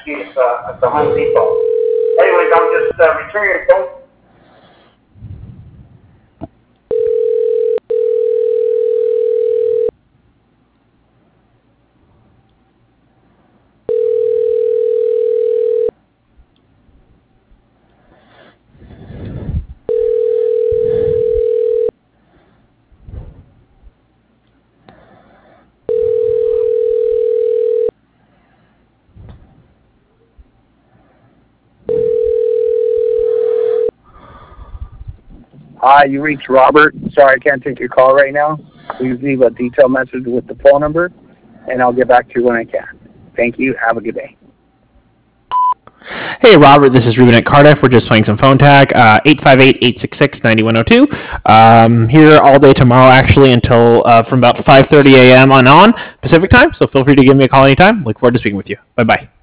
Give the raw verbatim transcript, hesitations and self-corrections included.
actually at the, at the Home Depot. Anyways, I'm just uh, returning your phone. Hi, you reached Robert. Sorry, I can't take your call right now. Please leave a detailed message with the phone number, and I'll get back to you when I can. Thank you. Have a good day. Hey, Robert, this is Ruben at Cardiff. We're just playing some phone tag. Uh, eight five eight, eight six six, nine one zero two. Um, here all day tomorrow, actually, until uh, from about five thirty a.m. on on Pacific time. So feel free to give me a call anytime. Look forward to speaking with you. Bye-bye.